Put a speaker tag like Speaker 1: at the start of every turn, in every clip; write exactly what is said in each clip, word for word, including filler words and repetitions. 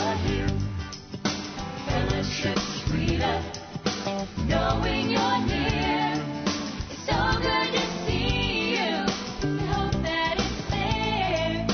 Speaker 1: you're here. Fellowship's freedom, knowing you're near. It's so good to see you. We hope that it's there.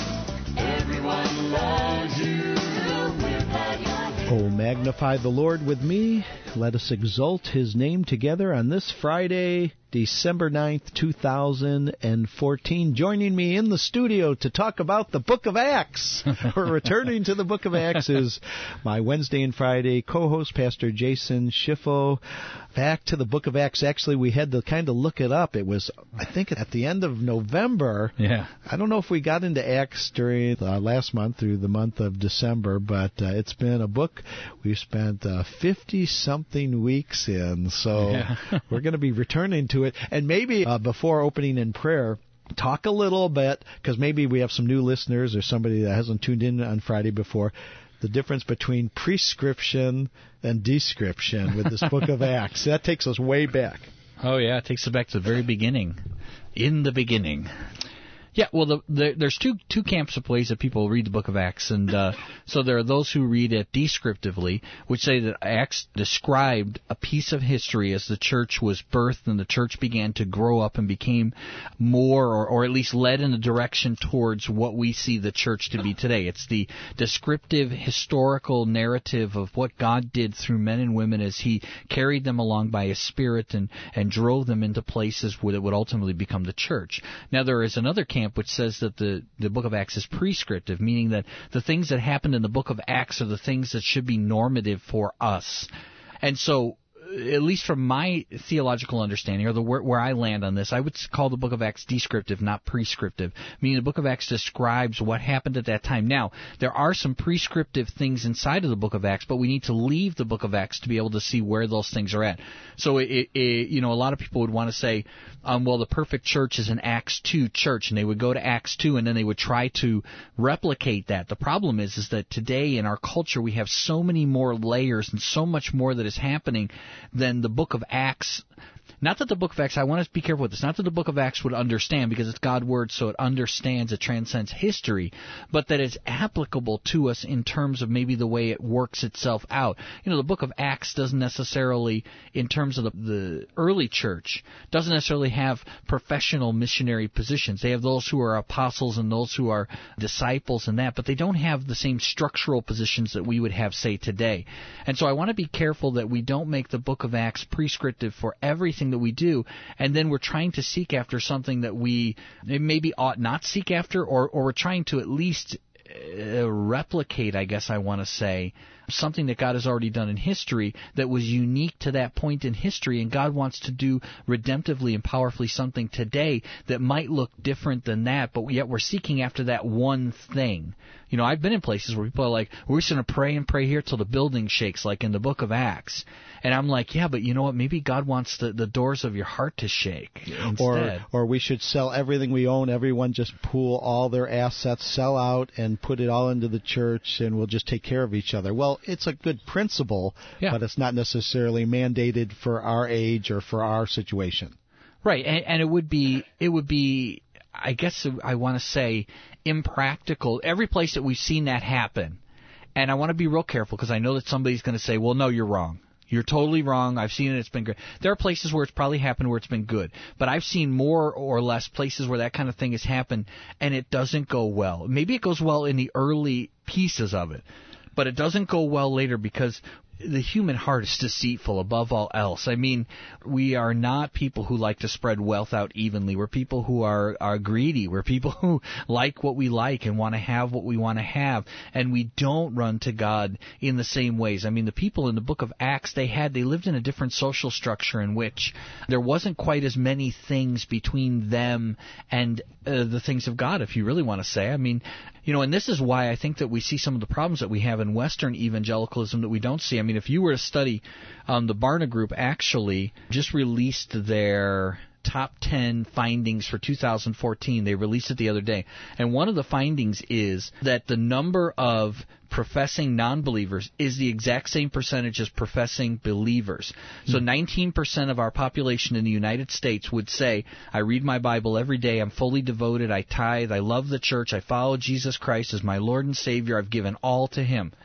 Speaker 1: Everyone loves you. We're glad you're here.
Speaker 2: Oh, magnify the Lord with me. Let us exalt His name together on this Friday, December ninth, two thousand fourteen. Joining me in the studio to talk about the Book of Acts. We're returning to the Book of Acts is my Wednesday and Friday co-host, Pastor Jason Schiffo. Back to the Book of Acts. Actually, we had to kind of look it up. It was, I think, at the end of November.
Speaker 3: Yeah.
Speaker 2: I don't know if we got into Acts during uh, last month through the month of December, but uh, it's been a book we've spent uh, fifty-something weeks in. So
Speaker 3: Yeah.
Speaker 2: we're going to be returning to it. And maybe uh, before opening in prayer, talk a little bit, because maybe we have some new listeners or somebody that hasn't tuned in on Friday before, the difference between prescription and description with this Book of Acts. That takes us way back.
Speaker 3: Oh, yeah, it takes us back to the very beginning. In the beginning. Yeah, well, the, the, there's two two camps of ways that people read the Book of Acts, and uh, so there are those who read it descriptively, which say that Acts described a piece of history as the church was birthed and the church began to grow up and became more, or, or at least led in a direction towards what we see the church to be today. It's the descriptive, historical narrative of what God did through men and women as He carried them along by His Spirit and, and drove them into places where it would ultimately become the church. Now, there is another camp which says that the, the Book of Acts is prescriptive, meaning that the things that happened in the Book of Acts are the things that should be normative for us. And so, at least from my theological understanding, or the where, where I land on this, I would call the Book of Acts descriptive, not prescriptive, meaning the Book of Acts describes what happened at that time. Now, there are some prescriptive things inside of the Book of Acts, but we need to leave the Book of Acts to be able to see where those things are at. So, it, it, you know, a lot of people would want to say, um, well, the perfect church is an Acts two church, and they would go to Acts two, and then they would try to replicate that. The problem is, is that today in our culture we have so many more layers and so much more that is happening than the Book of Acts. Not that the Book of Acts, I want to be careful with this, not that the Book of Acts would understand, because it's God's Word, so it understands, it transcends history, but that it's applicable to us in terms of maybe the way it works itself out. You know, the Book of Acts doesn't necessarily, in terms of the, the early church, doesn't necessarily have professional missionary positions. They have those who are apostles and those who are disciples and that, but they don't have the same structural positions that we would have, say, today. And so I want to be careful that we don't make the Book of Acts prescriptive for everything that we do, and then we're trying to seek after something that we maybe ought not seek after, or, or we're trying to at least uh, replicate, I guess I want to say, something that God has already done in history that was unique to that point in history, and God wants to do redemptively and powerfully something today that might look different than that, but yet we're seeking after that one thing. You know, I've been in places where people are like, we're just going to pray and pray here till the building shakes, like in the Book of Acts. And I'm like, yeah, but you know what? Maybe God wants the, the doors of your heart to shake instead.
Speaker 2: Or, or we should sell everything we own. Everyone just pool all their assets, sell out, and put it all into the church, and we'll just take care of each other. Well, it's a good principle,
Speaker 3: yeah.
Speaker 2: but it's not necessarily mandated for our age or for our situation.
Speaker 3: Right, and, and it would be, it would be, I guess I want to say, impractical. Every place that we've seen that happen, and I want to be real careful because I know that somebody's going to say, well, no, you're wrong. You're totally wrong. I've seen it. It's been good. There are places where it's probably happened where it's been good. But I've seen more or less places where that kind of thing has happened, and it doesn't go well. Maybe it goes well in the early pieces of it, but it doesn't go well later because the human heart is deceitful above all else. I mean, we are not people who like to spread wealth out evenly. We're people who are, are greedy. We're people who like what we like and want to have what we want to have. And we don't run to God in the same ways. I mean, the people in the Book of Acts, they had, they lived in a different social structure in which there wasn't quite as many things between them and uh, the things of God, if you really want to say. I mean, you know, and this is why I think that we see some of the problems that we have in Western evangelicalism that we don't see. I mean, if you were to study, um, the Barna Group actually just released their top ten findings for two thousand fourteen. They released it the other day. And one of the findings is that the number of professing non-believers is the exact same percentage as professing believers. So nineteen percent of our population in the United States would say, I read my Bible every day, I'm fully devoted, I tithe, I love the church, I follow Jesus Christ as my Lord and Savior, I've given all to Him.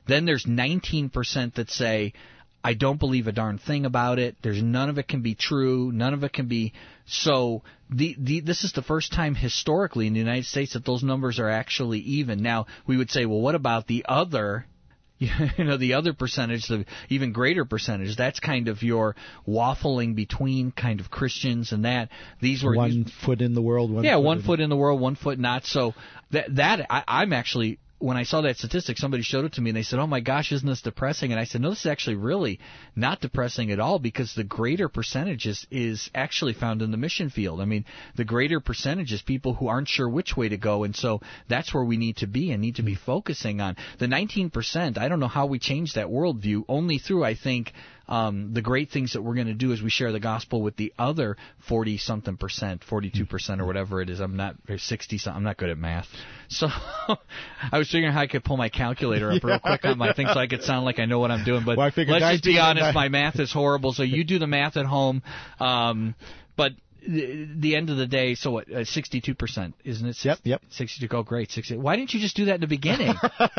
Speaker 3: Then there's nineteen percent that say, I don't believe a darn thing about it. There's none of it can be true. None of it can be. So the, the this is the first time historically in the United States that those numbers are actually even. Now, we would say, well, what about the other, you know, the other percentage, the even greater percentage? That's kind of your waffling between kind of Christians and that. These were
Speaker 2: one these, foot in the world, one
Speaker 3: yeah,
Speaker 2: foot
Speaker 3: one
Speaker 2: in
Speaker 3: foot in the world, one foot not. So that that I, I'm actually. When I saw that statistic, somebody showed it to me, and they said, oh, my gosh, isn't this depressing? And I said, no, this is actually really not depressing at all, because the greater percentage is, is actually found in the mission field. I mean, the greater percentage is people who aren't sure which way to go, and so that's where we need to be and need to be focusing on. The nineteen percent, I don't know how we change that worldview, only through, I think, Um, the great things that we're going to do as we share the gospel with the other forty-something percent, forty-two percent or whatever it is. I'm not, or sixty-something, I'm not good at math. So I was figuring how I could pull my calculator up real quick on my thing so I could sound like I know what I'm doing. But
Speaker 2: well,
Speaker 3: let's just be honest, my math is horrible, so you do the math at home. Um, but the, the end of the day, so what, uh, sixty-two percent, isn't it?
Speaker 2: Yep, yep.
Speaker 3: sixty-two, oh, great. sixty. Why didn't you just do that in the beginning?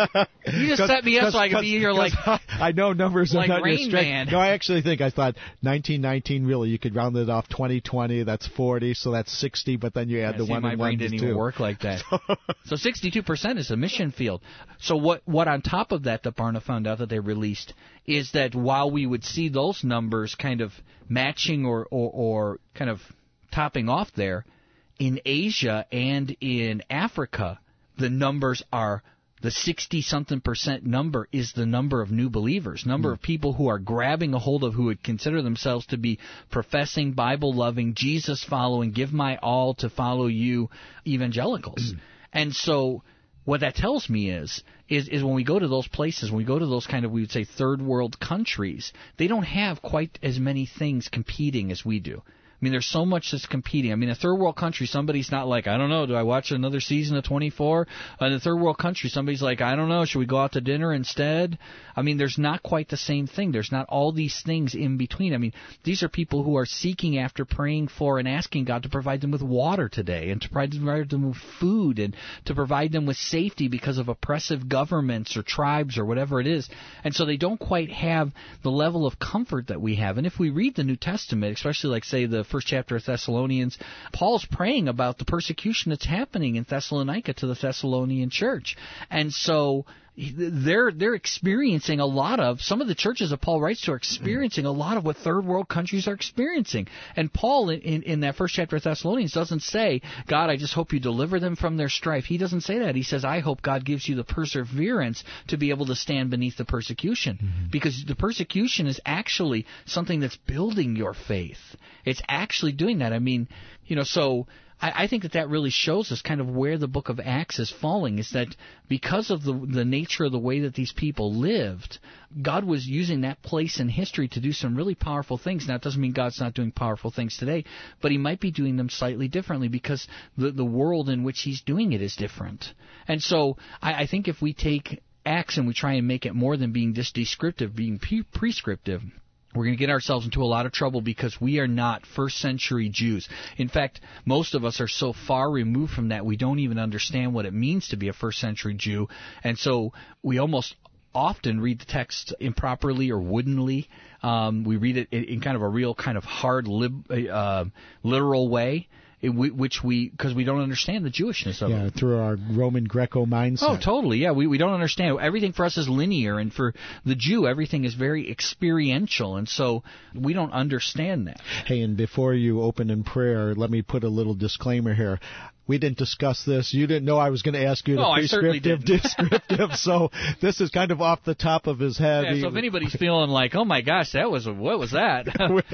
Speaker 3: You just set me up so I could be here like...
Speaker 2: I know numbers
Speaker 3: like
Speaker 2: are not
Speaker 3: Rain
Speaker 2: your strength.
Speaker 3: Man.
Speaker 2: No, I actually think, I thought nineteen nineteen, really, you could round it off twenty twenty, that's forty, so that's sixty, but then you add
Speaker 3: yeah,
Speaker 2: the
Speaker 3: see,
Speaker 2: one
Speaker 3: my
Speaker 2: and
Speaker 3: brain
Speaker 2: one
Speaker 3: didn't
Speaker 2: two.
Speaker 3: even work like that. So sixty-two percent is a mission field. So what, what on top of that that Barna found out that they released is that while we would see those numbers kind of matching or, or, or kind of topping off there, in Asia and in Africa, the numbers are, the sixty-something percent number is the number of new believers, number mm. of people who are grabbing a hold of, who would consider themselves to be professing, Bible-loving, Jesus-following, give my all to follow you evangelicals. Mm. And so what that tells me is, is, is when we go to those places, when we go to those kind of, we would say, third world countries, they don't have quite as many things competing as we do. I mean, there's so much that's competing. I mean, a third world country, somebody's not like, I don't know, do I watch another season of twenty-four? In a third world country, somebody's like, I don't know, should we go out to dinner instead? I mean, there's not quite the same thing. There's not all these things in between. I mean, these are people who are seeking after, praying for, and asking God to provide them with water today, and to provide them with food, and to provide them with safety because of oppressive governments or tribes or whatever it is. And so they don't quite have the level of comfort that we have. And if we read the New Testament, especially like, say, the first chapter of Thessalonians, Paul's praying about the persecution that's happening in Thessalonica to the Thessalonian church. And so they're they're experiencing a lot of, some of the churches that Paul writes to are experiencing a lot of what third world countries are experiencing. And Paul, in, in, in that first chapter of Thessalonians, doesn't say, God, I just hope you deliver them from their strife. He doesn't say that. He says, I hope God gives you the perseverance to be able to stand beneath the persecution. Mm-hmm. Because the persecution is actually something that's building your faith. It's actually doing that. I mean, you know, so I think that that really shows us kind of where the book of Acts is falling, is that because of the the nature of the way that these people lived, God was using that place in history to do some really powerful things. Now, it doesn't mean God's not doing powerful things today, but he might be doing them slightly differently because the, the world in which he's doing it is different. And so I, I think if we take Acts and we try and make it more than being just descriptive, being pre- prescriptive, we're going to get ourselves into a lot of trouble because we are not first century Jews. In fact, most of us are so far removed from that we don't even understand what it means to be a first century Jew. And so we almost often read the text improperly or woodenly. Um, we read it in, in kind of a real kind of hard, lib, uh, literal way. It, which we, because we don't understand the Jewishness of
Speaker 2: yeah,
Speaker 3: it.
Speaker 2: Yeah, through our Roman Greco mindset.
Speaker 3: Oh, totally. Yeah, we we don't understand. Everything for us is linear, and for the Jew, everything is very experiential, and so we don't understand that.
Speaker 2: Hey, and before you open in prayer, let me put a little disclaimer here. We didn't discuss this. You didn't know I was going to ask you the
Speaker 3: no,
Speaker 2: prescriptive, descriptive, so this is kind of off the top of his head.
Speaker 3: Yeah, so if anybody's feeling like, oh my gosh, that was, what was that?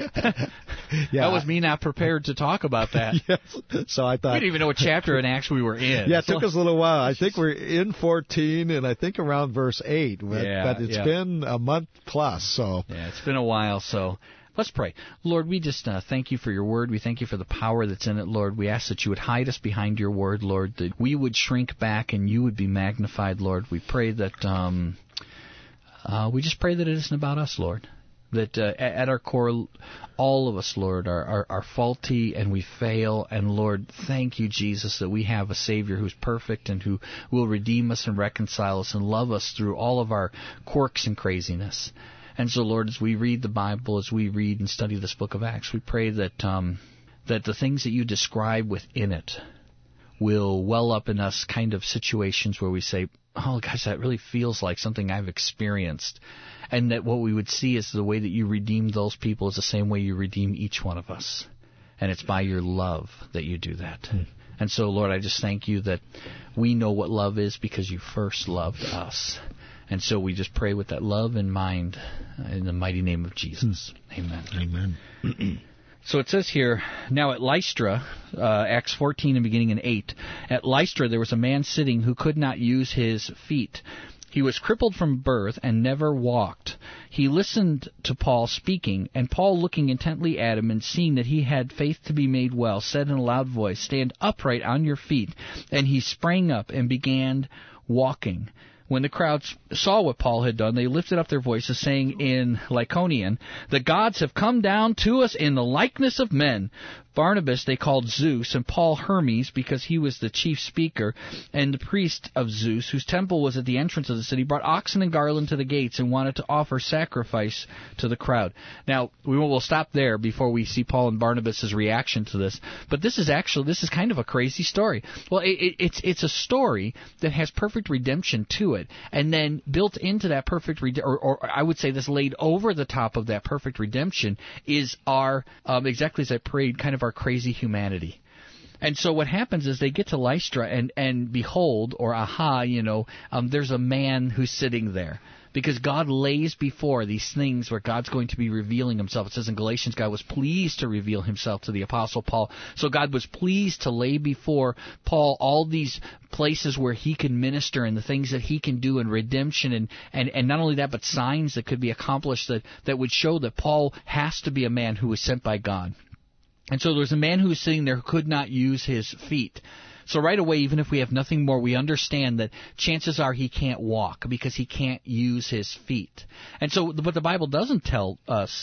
Speaker 2: yeah.
Speaker 3: That was me not prepared to talk about that.
Speaker 2: Yes. So I thought.
Speaker 3: We didn't even know what chapter in Acts we were in.
Speaker 2: Yeah, it took us a little while. I think we're in fourteen, and I think around verse eight. But,
Speaker 3: yeah,
Speaker 2: but it's
Speaker 3: yeah.
Speaker 2: been a month plus, so.
Speaker 3: Yeah, it's been a while, so. Let's pray. Lord, we just uh, thank you for your word. We thank you for the power that's in it, Lord. We ask that you would hide us behind your word, Lord, that we would shrink back and you would be magnified, Lord. We pray that, um, uh, we just pray that it isn't about us, Lord. That uh, at our core, all of us, Lord, are, are, are faulty and we fail. And Lord, thank you, Jesus, that we have a Savior who's perfect and who will redeem us and reconcile us and love us through all of our quirks and craziness. And so, Lord, as we read the Bible, as we read and study this book of Acts, we pray that um, that the things that you describe within it will well up in us kind of situations where we say, oh, gosh, that really feels like something I've experienced. And that what we would see is the way that you redeem those people is the same way you redeem each one of us. And it's by your love that you do that. Hmm. And so, Lord, I just thank you that we know what love is because you first loved us. And so we just pray with that love in mind in the mighty name of Jesus. Hmm. Amen.
Speaker 2: Amen.
Speaker 3: So it says here, now at Lystra, uh, Acts fourteen and beginning in eight, at Lystra there was a man sitting who could not use his feet. He was crippled from birth and never walked. He listened to Paul speaking, and Paul, looking intently at him and seeing that he had faith to be made well, said in a loud voice, stand upright on your feet. And he sprang up and began walking. When the crowds saw what Paul had done, they lifted up their voices, saying in Lycaonian, the gods have come down to us in the likeness of men. Barnabas they called Zeus, and Paul Hermes, because he was the chief speaker, and the priest of Zeus, whose temple was at the entrance of the city, brought oxen and garland to the gates and wanted to offer sacrifice to the crowd. Now, we will stop there before we see Paul and Barnabas' reaction to this, but this is actually, this is kind of a crazy story. Well, it, it, it's it's a story that has perfect redemption to it, and then built into that perfect, rede- or, or I would say this laid over the top of that perfect redemption, is our, um, exactly as I prayed, kind of our crazy humanity. And so what happens is they get to Lystra, and, and behold, or aha, you know, um, there's a man who's sitting there. Because God lays before these things where God's going to be revealing himself. It says in Galatians, God was pleased to reveal himself to the Apostle Paul. So God was pleased to lay before Paul all these places where he can minister and the things that he can do in redemption. And, and, and not only that, but signs that could be accomplished that, that would show that Paul has to be a man who was sent by God. And so there's a man who was sitting there who could not use his feet. So right away, even if we have nothing more, we understand that chances are he can't walk because he can't use his feet. And so what the Bible doesn't tell us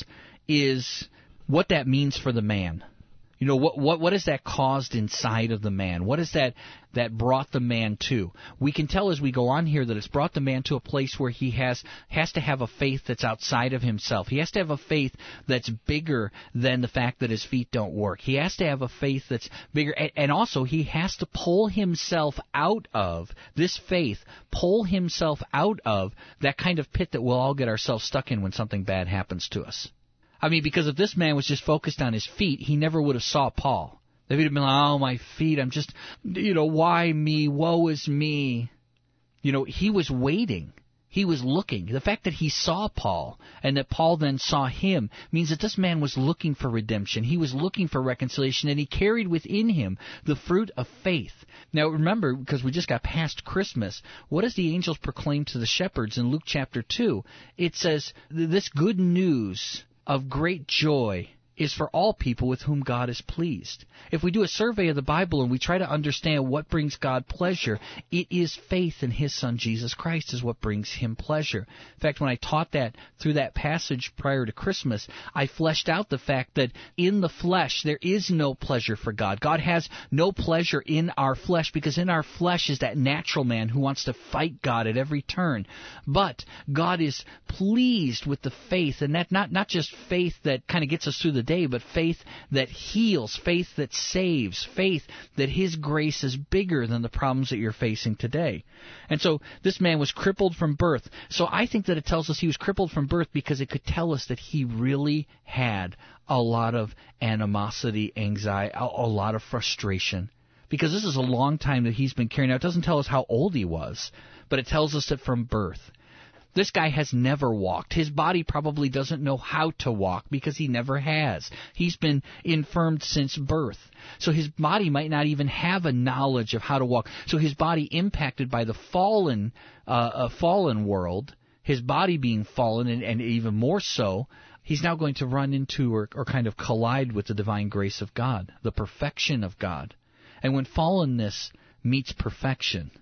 Speaker 3: is what that means for the man. You know, what what what has that caused inside of the man? What is that that brought the man to? We can tell as we go on here that it's brought the man to a place where he has has to have a faith that's outside of himself. He has to have a faith that's bigger than the fact that his feet don't work. He has to have a faith that's bigger, and, and also he has to pull himself out of this faith, pull himself out of that kind of pit that we'll all get ourselves stuck in when something bad happens to us. I mean, because if this man was just focused on his feet, he never would have saw Paul. They would have been like, oh, my feet, I'm just, you know, why me? Woe is me. You know, he was waiting. He was looking. The fact that he saw Paul and that Paul then saw him means that this man was looking for redemption. He was looking for reconciliation, and he carried within him the fruit of faith. Now, remember, because we just got past Christmas, what does the angels proclaim to the shepherds in Luke chapter two? It says, this good news of great joy is for all people with whom God is pleased. If we do a survey of the Bible and we try to understand what brings God pleasure, it is faith in His Son Jesus Christ is what brings Him pleasure. In fact, when I taught that through that passage prior to Christmas, I fleshed out the fact that in the flesh there is no pleasure for God. God has no pleasure in our flesh because in our flesh is that natural man who wants to fight God at every turn. But God is pleased with the faith, and that not, not just faith that kind of gets us through the day, but faith that heals, faith that saves, faith that His grace is bigger than the problems that you're facing today. And so this man was crippled from birth. So I think that it tells us he was crippled from birth because it could tell us that he really had a lot of animosity, anxiety, a, a lot of frustration. Because this is a long time that he's been carrying out. It doesn't tell us how old he was, but it tells us that from birth. This guy has never walked. His body probably doesn't know how to walk because he never has. He's been infirmed since birth. So his body might not even have a knowledge of how to walk. So his body impacted by the fallen uh, uh, fallen world, his body being fallen, and, and even more so, he's now going to run into or, or kind of collide with the divine grace of God, the perfection of God. And when fallenness meets perfection,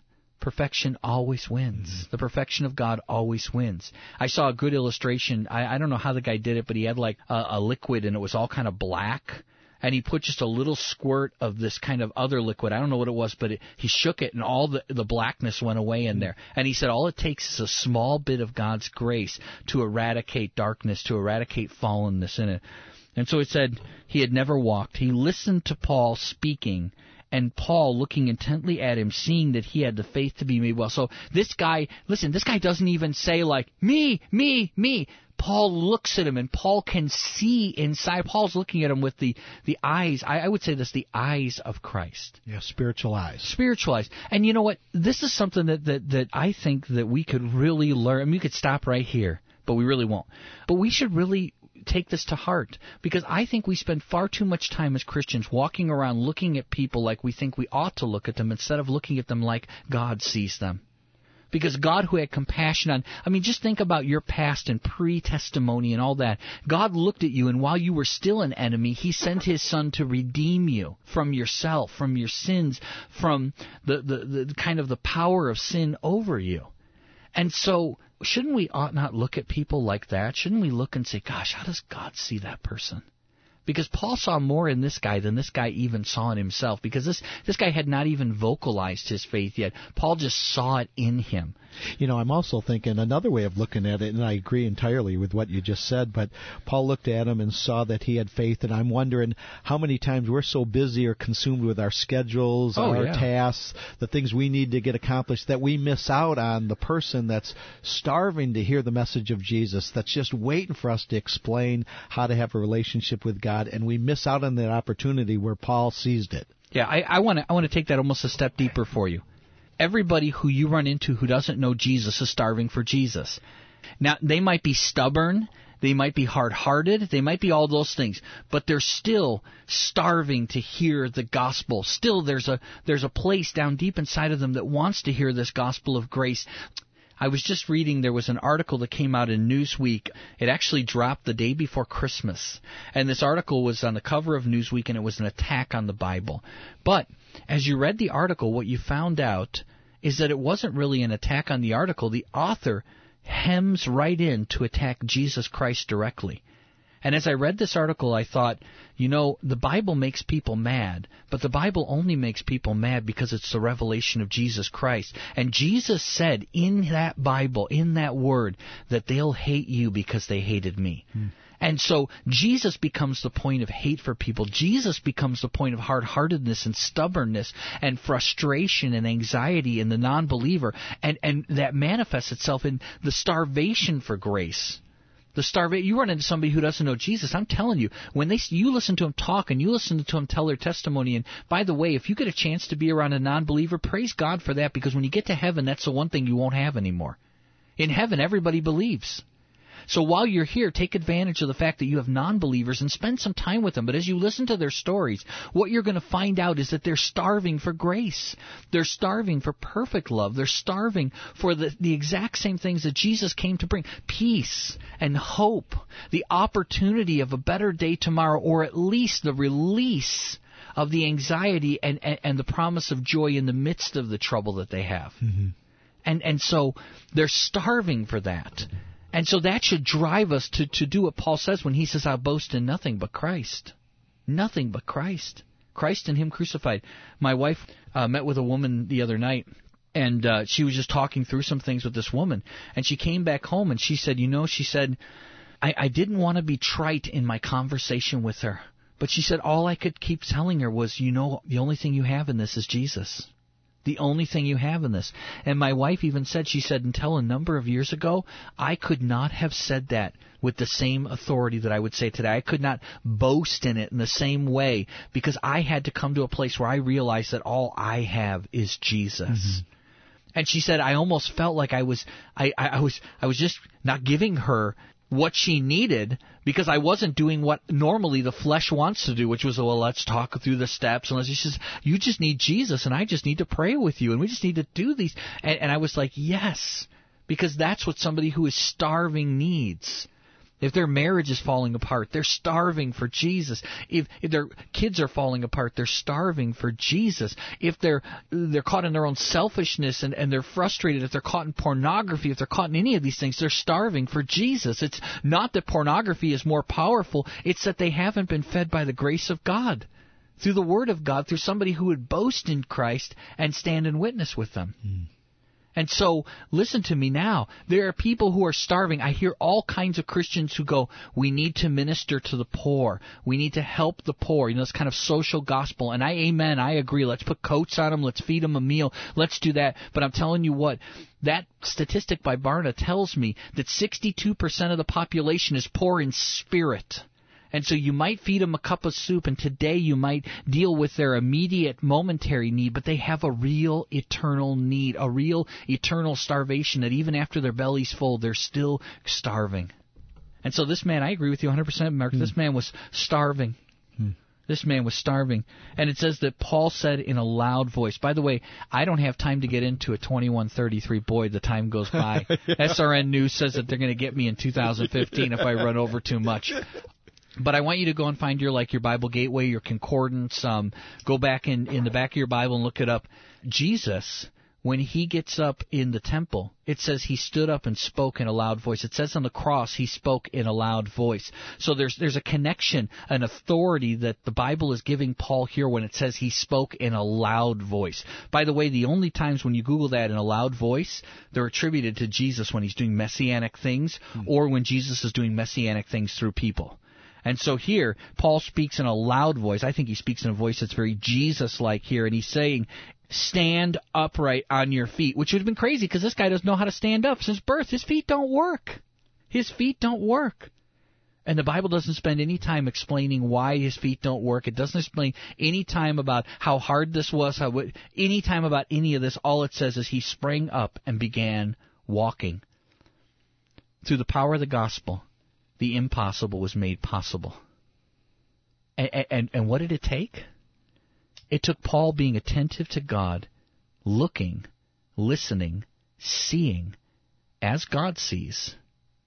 Speaker 3: perfection always wins. The perfection of God always wins. I saw a good illustration. I, I don't know how the guy did it, but he had like a, a liquid, and it was all kind of black. And he put just a little squirt of this kind of other liquid. I don't know what it was, but it, he shook it, and all the, the blackness went away in there. And he said all it takes is a small bit of God's grace to eradicate darkness, to eradicate fallenness in it. And so it said he had never walked. He listened to Paul speaking, and Paul looking intently at him, seeing that he had the faith to be made well. So this guy, listen, this guy doesn't even say like, me, me, me. Paul looks at him, and Paul can see inside. Paul's looking at him with the, the eyes, I, I would say this, the eyes of Christ.
Speaker 2: Yeah, spiritual eyes.
Speaker 3: Spiritual eyes. And you know what? This is something that, that, that I think that we could really learn. I mean, we could stop right here, but we really won't. But we should really take this to heart, because I think we spend far too much time as Christians walking around looking at people like we think we ought to look at them, instead of looking at them like God sees them. Because God, who had compassion on, I mean, just think about your past and pre-testimony and all that. God looked at you, and while you were still an enemy, He sent His Son to redeem you from yourself, from your sins, from the, the, the kind of the power of sin over you. And so, shouldn't we ought not look at people like that? Shouldn't we look and say, gosh, how does God see that person? Because Paul saw more in this guy than this guy even saw in himself, because this this guy had not even vocalized his faith yet. Paul just saw it in him.
Speaker 2: You know, I'm also thinking another way of looking at it, and I agree entirely with what you just said, but Paul looked at him and saw that he had faith, and I'm wondering how many times we're so busy or consumed with our schedules,
Speaker 3: Oh,
Speaker 2: our
Speaker 3: yeah.
Speaker 2: tasks, the things we need to get accomplished, that we miss out on the person that's starving to hear the message of Jesus, that's just waiting for us to explain how to have a relationship with God, and we miss out on that opportunity where Paul seized it.
Speaker 3: Yeah, I want to I want to take that almost a step deeper for you. Everybody who you run into who doesn't know Jesus is starving for Jesus. Now, they might be stubborn, they might be hard-hearted, they might be all those things, but they're still starving to hear the gospel. Still, there's a there's a place down deep inside of them that wants to hear this gospel of grace. I was just reading, there was an article that came out in Newsweek. It actually dropped the day before Christmas. And this article was on the cover of Newsweek, and it was an attack on the Bible. But as you read the article, what you found out is that it wasn't really an attack on the article. The author hems right in to attack Jesus Christ directly. And as I read this article, I thought, you know, the Bible makes people mad, but the Bible only makes people mad because it's the revelation of Jesus Christ. And Jesus said in that Bible, in that word, that they'll hate you because they hated me. Hmm. And so Jesus becomes the point of hate for people. Jesus becomes the point of hard-heartedness and stubbornness and frustration and anxiety in the non-believer. And, and that manifests itself in the starvation for grace. The starvation. You run into somebody who doesn't know Jesus. I'm telling you, when they you listen to them talk and you listen to them tell their testimony. And by the way, if you get a chance to be around a non-believer, praise God for that, because when you get to heaven, that's the one thing you won't have anymore. In heaven, everybody believes. So while you're here, take advantage of the fact that you have non-believers and spend some time with them. But as you listen to their stories, what you're going to find out is that they're starving for grace. They're starving for perfect love. They're starving for the, the exact same things that Jesus came to bring. Peace and hope, the opportunity of a better day tomorrow, or at least the release of the anxiety and, and, and the promise of joy in the midst of the trouble that they have. Mm-hmm. And, and so they're starving for that. And so that should drive us to, to do what Paul says when he says, I boast in nothing but Christ. Nothing but Christ. Christ and Him crucified. My wife uh, met with a woman the other night, and uh, she was just talking through some things with this woman. And she came back home, and she said, you know, she said, I, I didn't want to be trite in my conversation with her. But she said all I could keep telling her was, you know, the only thing you have in this is Jesus. The only thing you have in this. And my wife even said, she said, until a number of years ago, I could not have said that with the same authority that I would say today. I could not boast in it in the same way, because I had to come to a place where I realized that all I have is Jesus. Mm-hmm. And she said, I almost felt like I was, I, I, I was, I was just not giving her what she needed, because I wasn't doing what normally the flesh wants to do, which was, well, let's talk through the steps. And she says, you just need Jesus, and I just need to pray with you, and we just need to do these. And, and I was like, yes, because that's what somebody who is starving needs. If their marriage is falling apart, they're starving for Jesus. If, if their kids are falling apart, they're starving for Jesus. If they're they're caught in their own selfishness and, and they're frustrated, if they're caught in pornography, if they're caught in any of these things, they're starving for Jesus. It's not that pornography is more powerful. It's that they haven't been fed by the grace of God, through the Word of God, through somebody who would boast in Christ and stand and witness with them. Mm. And so, listen to me now. There are people who are starving. I hear all kinds of Christians who go, we need to minister to the poor. We need to help the poor. You know, this kind of social gospel. And I, amen, I agree. Let's put coats on them. Let's feed them a meal. Let's do that. But I'm telling you what, that statistic by Barna tells me that sixty-two percent of the population is poor in spirit. And so you might feed them a cup of soup, and today you might deal with their immediate, momentary need, but they have a real eternal need, a real eternal starvation that even after their belly's full, they're still starving. And so this man, I agree with you one hundred percent, Mark, hmm. this man was starving. Hmm. This man was starving. And it says that Paul said in a loud voice. By the way, I don't have time to get into a twenty-one thirty-three. Boy, the time goes by. yeah. S R N News says that they're going to get me in two thousand fifteen if I run over too much. But I want you to go and find your like your Bible Gateway, your concordance. Um, go back in, in the back of your Bible and look it up. Jesus, when he gets up in the temple, it says he stood up and spoke in a loud voice. It says on the cross he spoke in a loud voice. So there's there's a connection, an authority that the Bible is giving Paul here when it says he spoke in a loud voice. By the way, the only times when you Google that in a loud voice, they're attributed to Jesus when he's doing messianic things or when Jesus is doing messianic things through people. And so here, Paul speaks in a loud voice. I think he speaks in a voice that's very Jesus-like here. And he's saying, stand upright on your feet, which would have been crazy because this guy doesn't know how to stand up since birth. His feet don't work. His feet don't work. And the Bible doesn't spend any time explaining why his feet don't work. It doesn't explain any time about how hard this was, how any time about any of this. All it says is he sprang up and began walking. Through the power of the gospel, the impossible was made possible. And, and, and what did it take? It took Paul being attentive to God, looking, listening, seeing, as God sees,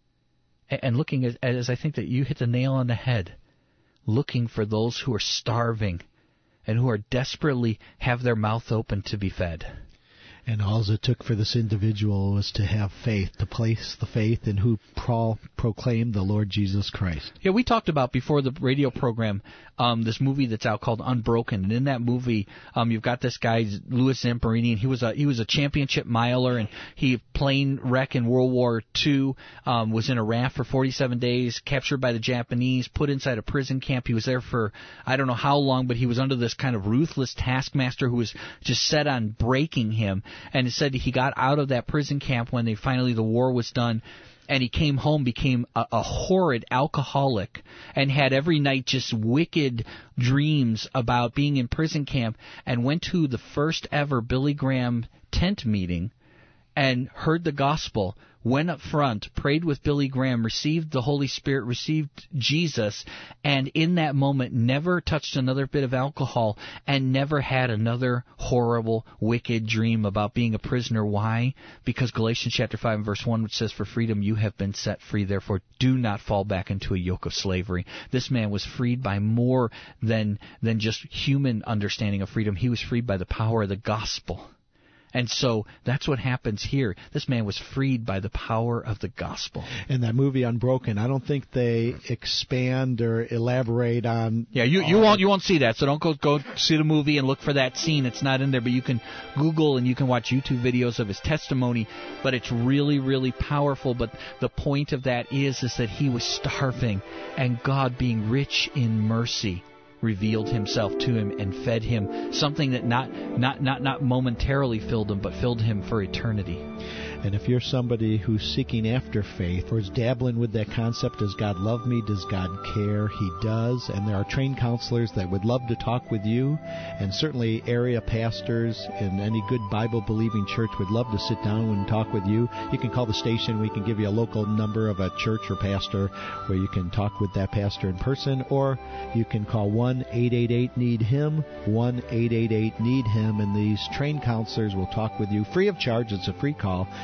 Speaker 3: and, and looking, as, as I think that you hit the nail on the head, looking for those who are starving and who are desperately have their mouth open to be fed.
Speaker 2: And all it took for this individual was to have faith, to place the faith in who Paul proclaimed the Lord Jesus Christ.
Speaker 3: Yeah, we talked about before the radio program um, this movie that's out called Unbroken. And in that movie, um, you've got this guy, Louis Zamperini, and he was a he was a championship miler, and he plane wreck in World War Two, um, was in a raft for forty-seven days, captured by the Japanese, put inside a prison camp. He was there for I don't know how long, but he was under this kind of ruthless taskmaster who was just set on breaking him. And it said he got out of that prison camp when they finally the war was done, and he came home, became a, a horrid alcoholic, and had every night just wicked dreams about being in prison camp, and went to the first ever Billy Graham tent meeting and heard the gospel, went up front, prayed with Billy Graham, received the Holy Spirit, received Jesus, and in that moment never touched another bit of alcohol and never had another horrible, wicked dream about being a prisoner. Why? Because Galatians chapter five and verse one, which says, for freedom you have been set free, therefore do not fall back into a yoke of slavery. This man was freed by more than, than just human understanding of freedom. He was freed by the power of the gospel. And so that's what happens here. This man was freed by the power of the gospel.
Speaker 2: In that movie Unbroken, I don't think they expand or elaborate on.
Speaker 3: Yeah, you you won't you won't see that. So don't go go see the movie and look for that scene. It's not in there, but you can Google and you can watch YouTube videos of his testimony. But it's really really powerful. But the point of that is is that he was starving, and God, being rich in mercy, revealed himself to him and fed him something that not not not not momentarily filled him, but filled him for eternity.
Speaker 2: And if you're somebody who's seeking after faith or is dabbling with that concept, does God love me? Does God care? He does. And there are trained counselors that would love to talk with you. And certainly area pastors in any good Bible-believing church would love to sit down and talk with you. You can call the station. We can give you a local number of a church or pastor where you can talk with that pastor in person. Or you can call one eight eight eight need him, one eight eight eight need him. And these trained counselors will talk with you free of charge. It's a free call.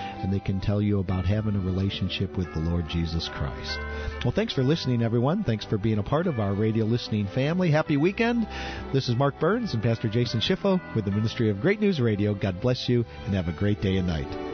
Speaker 2: and they can tell you about having a relationship with the Lord Jesus Christ. Well, thanks for listening, everyone. Thanks for being a part of our radio listening family. Happy weekend. This is Mark Burns and Pastor Jason Schiffo with the Ministry of Great News Radio. God bless you, and have a great day and night.